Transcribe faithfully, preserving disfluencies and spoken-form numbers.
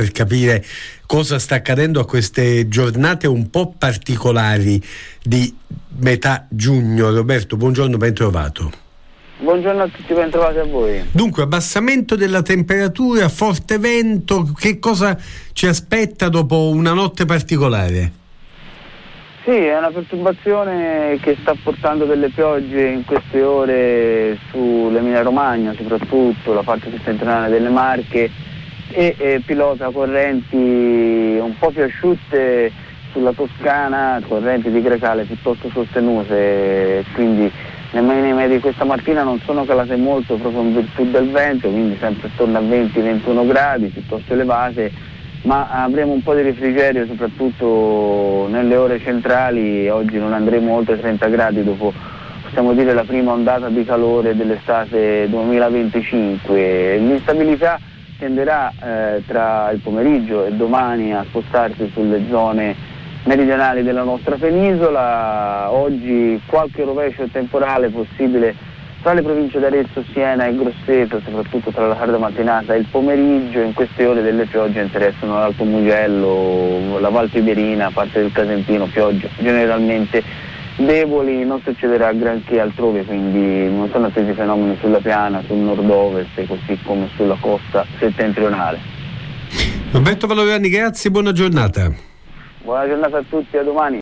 per capire cosa sta accadendo a queste giornate un po' particolari di metà giugno. Roberto, buongiorno, ben trovato. Buongiorno a tutti, ben trovati a voi. Dunque, abbassamento della temperatura, forte vento, che cosa ci aspetta dopo una notte particolare? Sì, è una perturbazione che sta portando delle piogge in queste ore sull'Emilia Romagna, soprattutto la parte settentrionale delle Marche, e, e pilota correnti un po' più asciutte sulla Toscana, correnti di Grecale piuttosto sostenute, quindi le minime di questa mattina non sono calate molto proprio in virtù del vento, quindi sempre attorno a venti ventuno gradi, piuttosto elevate, ma avremo un po' di refrigerio soprattutto nelle ore centrali. Oggi non andremo oltre trenta gradi dopo, possiamo dire, la prima ondata di calore dell'estate duemilaventicinque. L'instabilità tenderà eh, tra il pomeriggio e domani a spostarsi sulle zone meridionali della nostra penisola. Oggi qualche rovescio temporale possibile tra le province di Arezzo, Siena e Grosseto, soprattutto tra la tarda mattinata e il pomeriggio. In queste ore delle piogge interessano l'Alto Mugello, la Val Tiberina, parte del Casentino, piogge generalmente deboli, non succederà granché altrove, quindi non sono attesi fenomeni sulla piana, sul nord-ovest, così come sulla costa settentrionale. Roberto Valoriani, grazie, buona giornata. Buona giornata a tutti, a domani.